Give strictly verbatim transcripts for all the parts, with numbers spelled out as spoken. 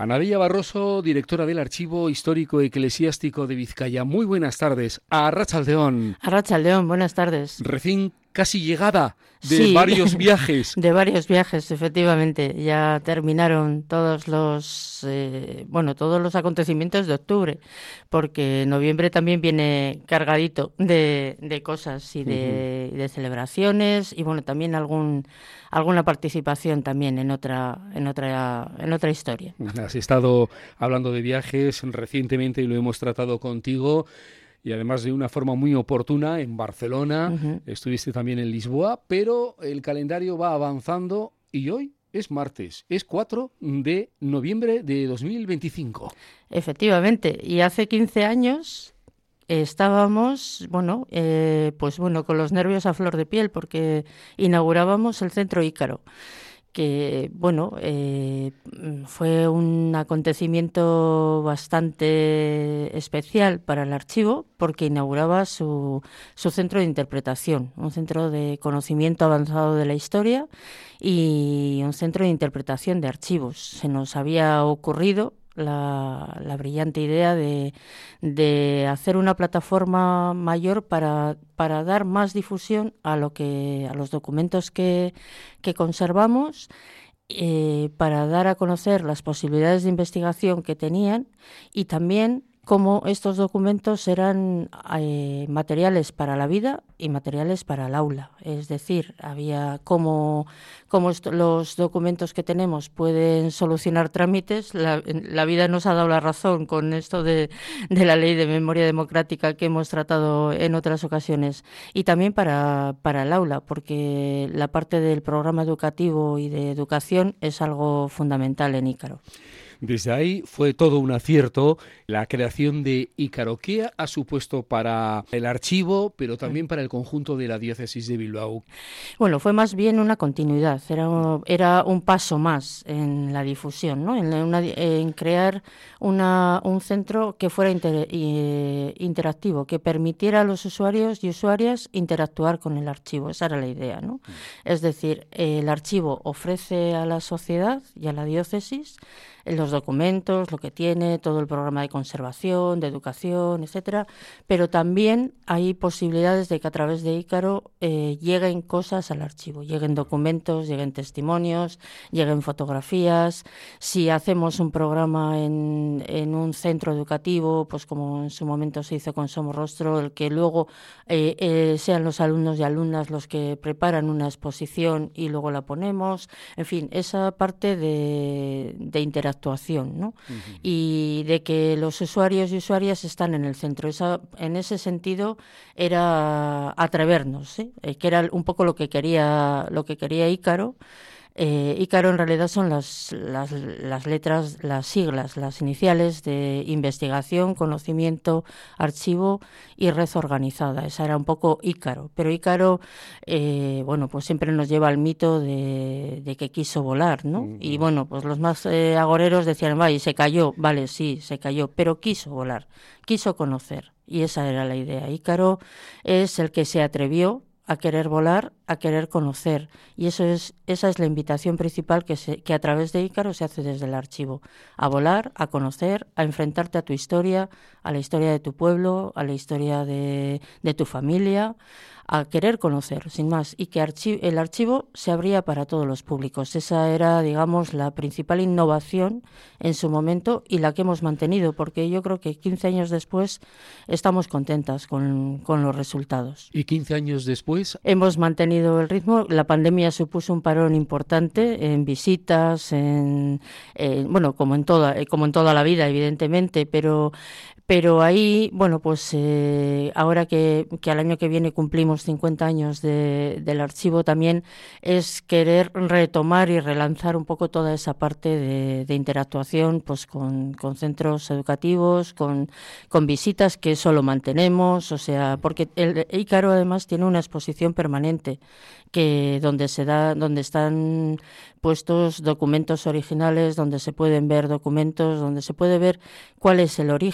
Ana Bella Barroso, directora del Archivo Histórico Eclesiástico de Vizcaya. Muy buenas tardes. Arratsaldeon. Arratsaldeon, buenas tardes. Recién casi llegada de sí, varios viajes. De varios viajes, efectivamente. Ya terminaron todos los, eh, bueno, todos los acontecimientos de octubre, porque noviembre también viene cargadito de, de cosas y de, uh-huh. de celebraciones y bueno, también algún alguna participación también en otra en otra en otra historia. Has estado hablando de viajes recientemente y lo hemos tratado contigo. Y además de una forma muy oportuna en Barcelona, uh-huh. estuviste también en Lisboa, pero el calendario va avanzando y hoy es martes, es cuatro de noviembre de dos mil veinticinco. Efectivamente, y hace quince años estábamos, bueno, eh, pues bueno, con los nervios a flor de piel porque inaugurábamos el Centro Ícaro, que, bueno, eh, fue un acontecimiento bastante especial para el archivo porque inauguraba su, su centro de interpretación, un centro de conocimiento avanzado de la historia y un centro de interpretación de archivos. Se nos había ocurrido La, la brillante idea de, de hacer una plataforma mayor para, para dar más difusión a lo que a los documentos que, que conservamos, eh, para dar a conocer las posibilidades de investigación que tenían y también cómo estos documentos eran eh, materiales para la vida y materiales para el aula. Es decir, había cómo, cómo esto, los documentos que tenemos pueden solucionar trámites. La, la vida nos ha dado la razón con esto de, de la ley de memoria democrática que hemos tratado en otras ocasiones. Y también para, para el aula, porque la parte del programa educativo y de educación es algo fundamental en Ícaro. Desde ahí fue todo un acierto la creación de Ícaro. ¿Qué ha supuesto para el archivo, pero también para el conjunto de la diócesis de Bilbao? Bueno, fue más bien una continuidad, era, era un paso más en la difusión, ¿no? En, una, en crear una, un centro que fuera inter, eh, interactivo, que permitiera a los usuarios y usuarias interactuar con el archivo. Esa era la idea, ¿no? Mm. Es decir, eh, el archivo ofrece a la sociedad y a la diócesis los documentos, lo que tiene, todo el programa de conservación, de educación, etcétera, pero también hay posibilidades de que a través de Ícaro eh, lleguen cosas al archivo, lleguen documentos, lleguen testimonios, lleguen fotografías. Si hacemos un programa en, en un centro educativo, pues como en su momento se hizo con Somorrostro, el que luego eh, eh, sean los alumnos y alumnas los que preparan una exposición y luego la ponemos, en fin, esa parte de, de interacción actuación, ¿no? Uh-huh. Y de que los usuarios y usuarias están en el centro. Esa, en ese sentido era atrevernos, ¿eh? Eh, que era un poco lo que quería lo que quería Ícaro. Eh, Ícaro en realidad son las, las, las letras, las siglas, las iniciales de investigación, conocimiento, archivo y red organizada. Esa era un poco Ícaro. Pero Ícaro, eh, bueno, pues siempre nos lleva al mito de, de que quiso volar, ¿no? Mm-hmm. Y bueno, pues los más eh, agoreros decían, vaya, se cayó. Vale, sí, se cayó, pero quiso volar, quiso conocer. Y esa era la idea. Ícaro es el que se atrevió a querer volar, a querer conocer. Y eso es, esa es la invitación principal que, se, que a través de Ícaro se hace desde el archivo. A volar, a conocer, a enfrentarte a tu historia, a la historia de tu pueblo, a la historia de, de tu familia, a querer conocer, sin más. Y que archi- el archivo se abría para todos los públicos. Esa era, digamos, la principal innovación en su momento y la que hemos mantenido, porque yo creo que quince años después estamos contentas con, con los resultados. ¿Y quince años después? Hemos mantenido el ritmo. La pandemia supuso un parón importante en visitas, en, en bueno, como en toda, como en toda la vida, evidentemente, pero Pero ahí, bueno, pues eh, ahora que, que al año que viene cumplimos cincuenta años de, del archivo, también es querer retomar y relanzar un poco toda esa parte de, de interactuación pues con, con centros educativos, con, con visitas, que eso lo mantenemos, o sea, porque el Ícaro además tiene una exposición permanente que donde se da, donde están puestos documentos originales, donde se pueden ver documentos, donde se puede ver cuál es el origen de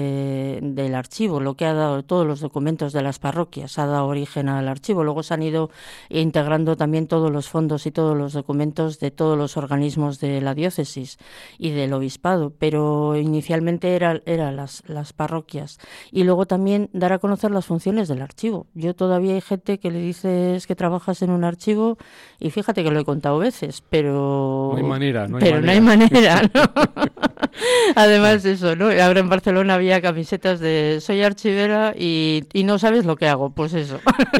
de, del archivo, lo que ha dado todos los documentos de las parroquias, ha dado origen al archivo. Luego se han ido integrando también todos los fondos y todos los documentos de todos los organismos de la diócesis y del obispado, pero inicialmente eran era las, las parroquias. Y luego también dar a conocer las funciones del archivo. Yo todavía hay gente que le dices que trabajas en un archivo y fíjate que lo he contado veces, pero no hay manera, no hay pero manera. no hay manera, ¿no? Además de eso, ¿no? Ahora en Barcelona había camisetas de soy archivera y, y no sabes lo que hago, pues eso.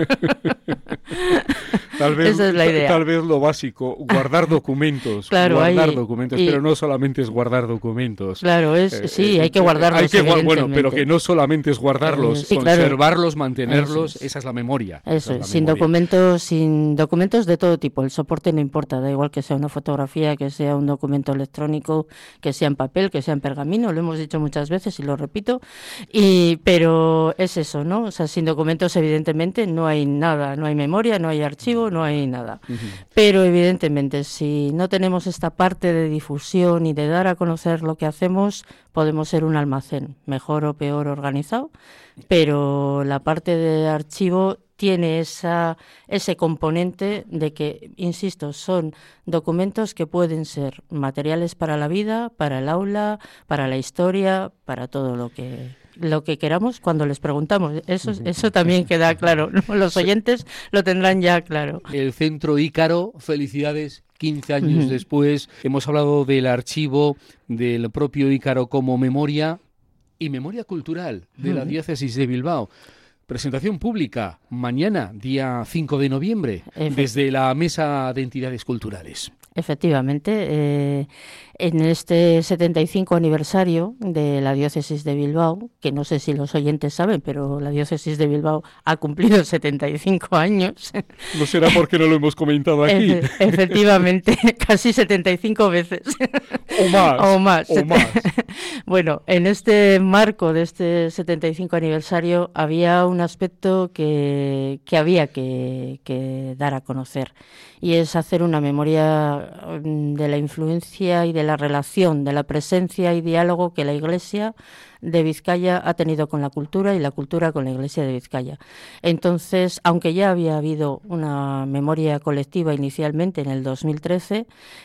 Tal vez, esa es la idea. Tal vez lo básico, guardar documentos, claro, guardar hay, documentos, y, pero no solamente es guardar documentos. Claro, es eh, sí, hay que guardarlos. Hay que, bueno, pero que no solamente es guardarlos, eh, sí, conservarlos, claro. mantenerlos, eso es. Esa es la memoria. Eso, es la sin memoria. documentos, sin documentos de todo tipo. El soporte no importa, da igual que sea una fotografía, que sea un documento electrónico, que sea en papel, que sea en pergamino, lo hemos dicho muchas veces y lo repito. Y pero es eso, ¿no? O sea, sin documentos evidentemente no hay nada, no hay memoria, no hay archivo, no hay nada. Uh-huh. Pero evidentemente si no tenemos esta parte de difusión y de dar a conocer lo que hacemos, podemos ser un almacén, mejor o peor organizado, pero la parte de archivo tiene esa, ese componente de que, insisto, son documentos que pueden ser materiales para la vida, para el aula, para la historia, para todo lo que... lo que queramos cuando les preguntamos. Eso, eso también queda claro, ¿no? Los oyentes lo tendrán ya claro. El Centro Ícaro, felicidades, quince años uh-huh. después. Hemos hablado del archivo, del propio Ícaro como memoria y memoria cultural de uh-huh. la diócesis de Bilbao. Presentación pública mañana, día cinco de noviembre, Efe- desde la Mesa de Entidades Culturales. Efectivamente, eh, en este setenta y cinco aniversario de la diócesis de Bilbao, que no sé si los oyentes saben, pero la diócesis de Bilbao ha cumplido setenta y cinco años. No será porque no lo hemos comentado aquí. Efe- efectivamente, casi setenta y cinco veces. O más. O más. O más. Bueno, en este marco de este setenta y cinco aniversario había un aspecto que, que había que, que dar a conocer, y es hacer una memoria de la influencia y de la relación, de la presencia y diálogo que la Iglesia de Vizcaya ha tenido con la cultura y la cultura con la Iglesia de Vizcaya. Entonces, aunque ya había habido una memoria colectiva inicialmente en el dos mil trece,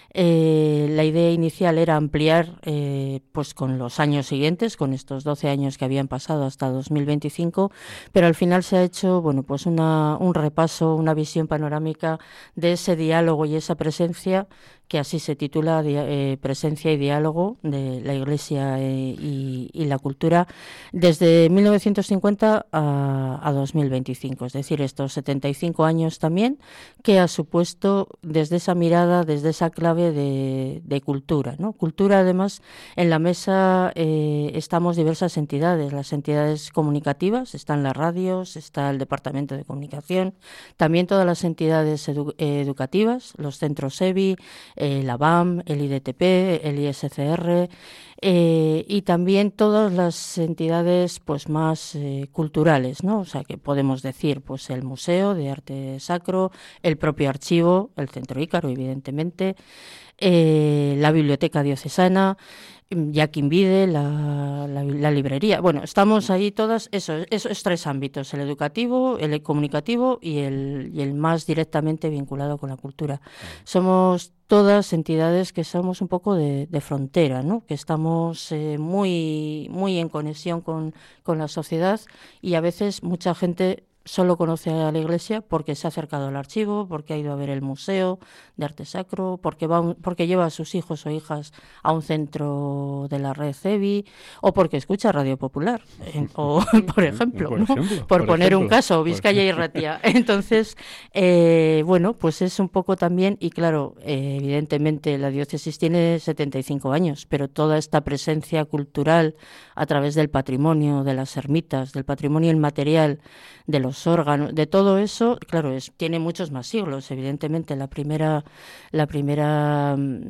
eh, la idea inicial era ampliar eh, pues con los años siguientes, con estos doce años que habían pasado hasta dos mil veinticinco, pero al final se ha hecho bueno pues una, un repaso, una visión panorámica de ese diálogo y esa presencia, que así se titula, eh, Presencia y Diálogo de la Iglesia eh, y, y la cultura, desde mil novecientos cincuenta a, a dos mil veinticinco, es decir, estos setenta y cinco años también, que ha supuesto desde esa mirada, desde esa clave de, de cultura, ¿no? Cultura, además, en la mesa eh, estamos diversas entidades, las entidades comunicativas, están las radios, está el Departamento de Comunicación, también todas las entidades edu- educativas, los centros E B I, eh, la B A M, el I D T P, el I S C R, eh, y también todas las entidades pues más eh, culturales, ¿no? O sea, que podemos decir pues el Museo de Arte Sacro, el propio archivo, el Centro Ícaro, evidentemente, eh, la Biblioteca Diocesana, Jakin Vide, la, la, la librería. Bueno, estamos ahí todas, eso, esos tres ámbitos, el educativo, el comunicativo y el, y el más directamente vinculado con la cultura. Somos todas entidades que somos un poco de, de frontera, ¿no? Que estamos eh, muy, muy en conexión con, con la sociedad, y a veces mucha gente solo conoce a la Iglesia porque se ha acercado al archivo, porque ha ido a ver el Museo de Arte Sacro, porque va un, porque lleva a sus hijos o hijas a un centro de la red C E B I, o porque escucha Radio Popular, eh, o por ejemplo, por, ¿no? ejemplo, por, por poner ejemplo, un caso, Vizcaya y Ratia. Entonces, eh, bueno, pues es un poco también, y claro, eh, evidentemente la diócesis tiene setenta y cinco años, pero toda esta presencia cultural a través del patrimonio, de las ermitas, del patrimonio inmaterial, de los los órganos, de todo eso, claro, es, tiene muchos más siglos, evidentemente. La primera, la primera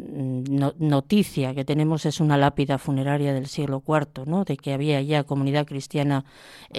no, noticia que tenemos es una lápida funeraria del siglo cuarto, ¿no? De que había ya comunidad cristiana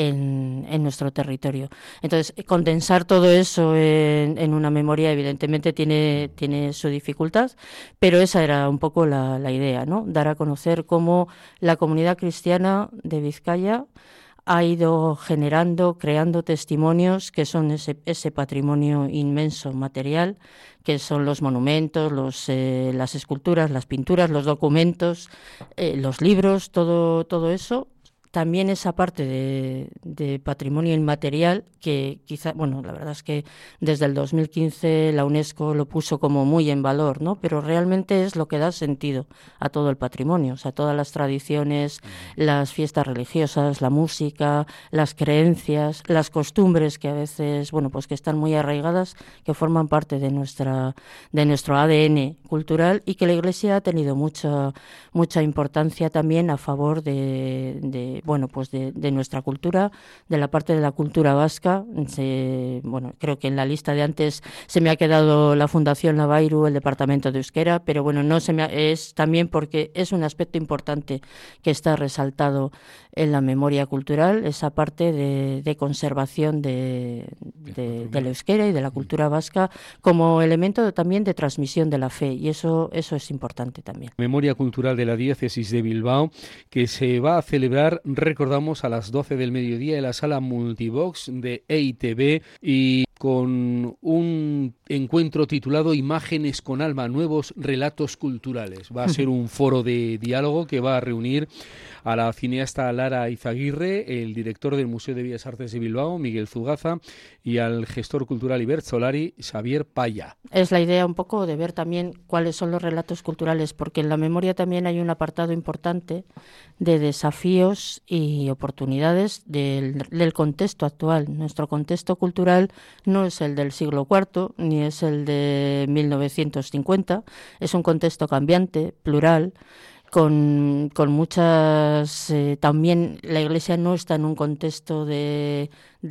en, en nuestro territorio. Entonces, condensar todo eso en, en una memoria, evidentemente, tiene, tiene su dificultad, pero esa era un poco la, la idea, ¿no? Dar a conocer cómo la comunidad cristiana de Vizcaya ha ido generando, creando testimonios que son ese, ese patrimonio inmenso material, que son los monumentos, los, eh, las esculturas, las pinturas, los documentos, eh, los libros, todo, todo eso. También esa parte de, de patrimonio inmaterial que quizá, bueno, la verdad es que desde el dos mil quince la UNESCO lo puso como muy en valor, ¿no? Pero realmente es lo que da sentido a todo el patrimonio, o sea, todas las tradiciones, las fiestas religiosas, la música, las creencias, las costumbres que a veces, bueno, pues que están muy arraigadas, que forman parte de nuestra, de nuestro A D N cultural y que la Iglesia ha tenido mucha, mucha importancia también a favor de, de bueno, pues de, de nuestra cultura, de la parte de la cultura vasca. Se, bueno, creo que en la lista de antes se me ha quedado la Fundación Navairu, el Departamento de Euskera, pero bueno, no se me ha, es también porque es un aspecto importante que está resaltado en la memoria cultural, esa parte de, de conservación de, de, del euskera y de la cultura vasca como elemento también de transmisión de la fe, y eso, eso es importante también. Memoria cultural de la diócesis de Bilbao, que se va a celebrar, recordamos, a las doce del mediodía en la sala Multivox de E I T V y con un encuentro titulado Imágenes con alma, nuevos relatos culturales. Va a ser un foro de diálogo que va a reunir a la cineasta Lara Izaguirre, el director del Museo de Bellas Artes de Bilbao, Miguel Zugaza, y al gestor cultural Ibertsolari, Xavier Paya. Es la idea un poco de ver también cuáles son los relatos culturales, porque en la memoria también hay un apartado importante de desafíos y oportunidades del, del contexto actual. Nuestro contexto cultural no es el del siglo cuarto, ni es el de mil novecientos cincuenta, es un contexto cambiante, plural, con, con muchas... Eh, también la Iglesia no está en un contexto de,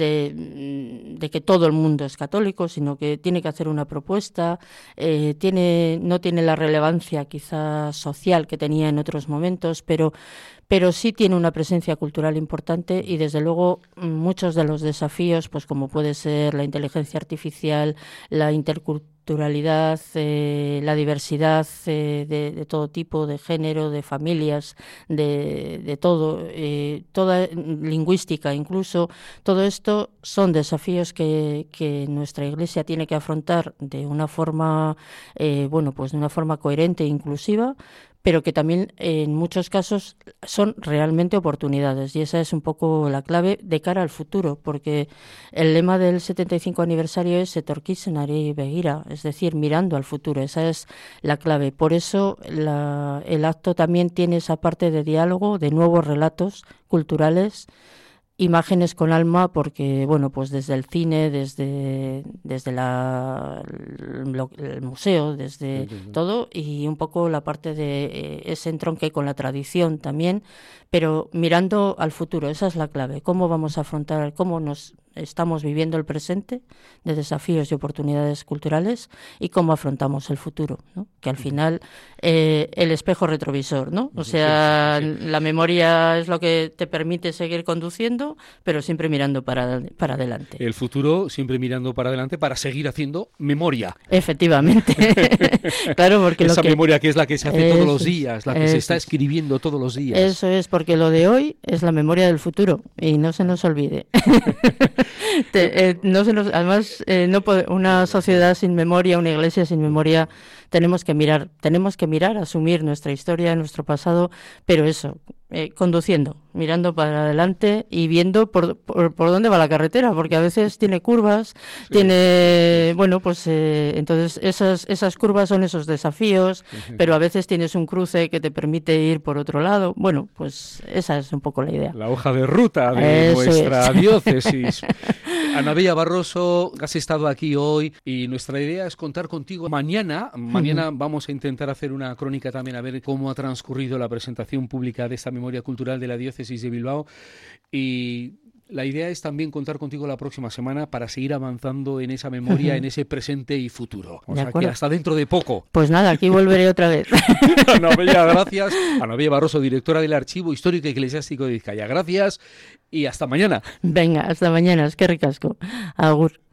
de, de que todo el mundo es católico, sino que tiene que hacer una propuesta, eh, tiene, no tiene la relevancia quizá social que tenía en otros momentos, pero, pero sí tiene una presencia cultural importante y desde luego muchos de los desafíos, pues como puede ser la inteligencia artificial, la interculturalidad, Culturalidad, eh, la diversidad eh, de, de todo tipo, de género, de familias, de, de todo, eh, toda lingüística incluso, todo esto son desafíos que, que nuestra Iglesia tiene que afrontar de una forma, eh, bueno, pues de una forma coherente e inclusiva, pero que también en muchos casos son realmente oportunidades, y esa es un poco la clave de cara al futuro, porque el lema del setenta y cinco aniversario es Etorkizunari begira, es decir, mirando al futuro, esa es la clave. Por eso la, el acto también tiene esa parte de diálogo, de nuevos relatos culturales, imágenes con alma, porque bueno, pues desde el cine, desde desde la lo, el museo, desde sí, sí, sí. todo, y un poco la parte de eh, ese entronque con la tradición también, pero mirando al futuro, esa es la clave. Cómo vamos a afrontar, cómo nos estamos viviendo el presente de desafíos y oportunidades culturales y cómo afrontamos el futuro, ¿no? Que al final eh, el espejo retrovisor, ¿no? O sea, sí, sí, sí. La memoria es lo que te permite seguir conduciendo, pero siempre mirando para, para adelante. El futuro siempre mirando para adelante para seguir haciendo memoria. Efectivamente. Claro, porque esa lo que, memoria que es la que se hace todos los días, la que se está escribiendo todos los días. Eso es, porque lo de hoy es la memoria del futuro y no se nos olvide. Te, eh, no se nos, además, eh, no puede, una sociedad sin memoria, una iglesia sin memoria, tenemos que mirar, tenemos que mirar, asumir nuestra historia, nuestro pasado, pero eso, eh, conduciendo, mirando para adelante y viendo por, por, por dónde va la carretera, porque a veces tiene curvas, sí, tiene, sí. bueno, pues eh, entonces esas, esas curvas son esos desafíos, sí. pero a veces tienes un cruce que te permite ir por otro lado. Bueno, pues esa es un poco la idea. La hoja de ruta de Eso nuestra es. diócesis. Ana Bella Barroso, has estado aquí hoy y nuestra idea es contar contigo mañana. Mañana uh-huh. vamos a intentar hacer una crónica también a ver cómo ha transcurrido la presentación pública de esta memoria cultural de la diócesis de Bilbao y La idea es también contar contigo la próxima semana para seguir avanzando en esa memoria, uh-huh. en ese presente y futuro. O de sea acuerdo. que hasta dentro de poco. Pues nada, aquí volveré otra vez. Ana Bella, gracias. Ana Bella Barroso, directora del Archivo Histórico Eclesiástico de Vizcaya. Gracias y hasta mañana. Venga, hasta mañana. Es que ricasco. Agur.